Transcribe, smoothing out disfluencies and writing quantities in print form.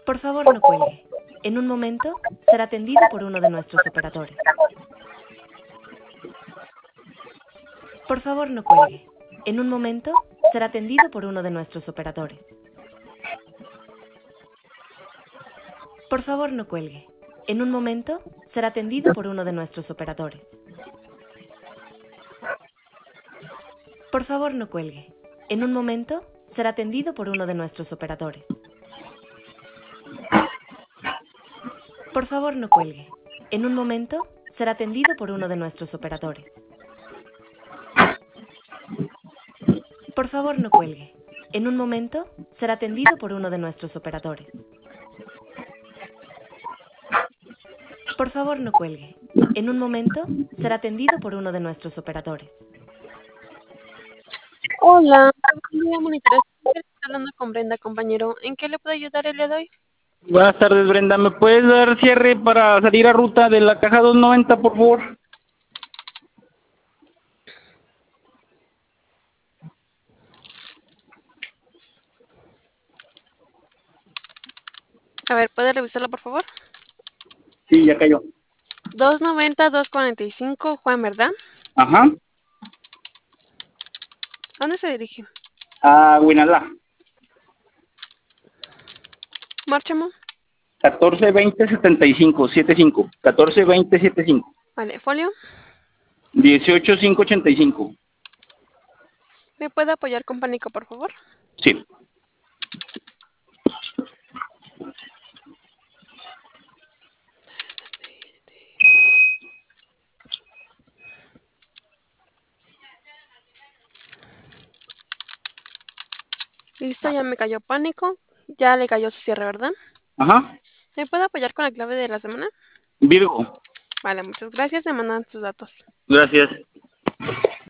Por favor, no cuelgue. En un momento será atendido por uno de nuestros operadores. Por favor, no cuelgue. En un momento será atendido por uno de nuestros operadores. Por favor, no cuelgue. En un momento será atendido por uno de nuestros operadores. Por favor, no cuelgue. En un momento será atendido por uno de nuestros operadores. Por favor, no cuelgue. En un momento será atendido por uno de nuestros operadores. Por favor, no cuelgue. En un momento será atendido por uno de nuestros operadores. Por favor, no cuelgue. En un momento será atendido por uno de nuestros operadores. Hola, buen día, monitora. Estoy hablando con Brenda, compañero. ¿En qué le puedo ayudar el día de hoy? Buenas tardes, Brenda. ¿Me puedes dar cierre para salir a ruta de la caja 290, por favor? A ver, ¿puede revisarlo, por favor? Sí, ya cayó. 290, 245, Juan, ¿verdad? Ajá. ¿A dónde se dirige? A Huinalá. Márchamo. 142075, 75. 142075. Vale, folio. 18585. ¿Me puede apoyar con pánico, por favor? Sí. Listo, ya me cayó pánico. Ya le cayó su cierre, ¿verdad? Ajá. ¿Me puede apoyar con la clave de la semana? Virgo. Vale, muchas gracias. Me mandan sus datos. Gracias.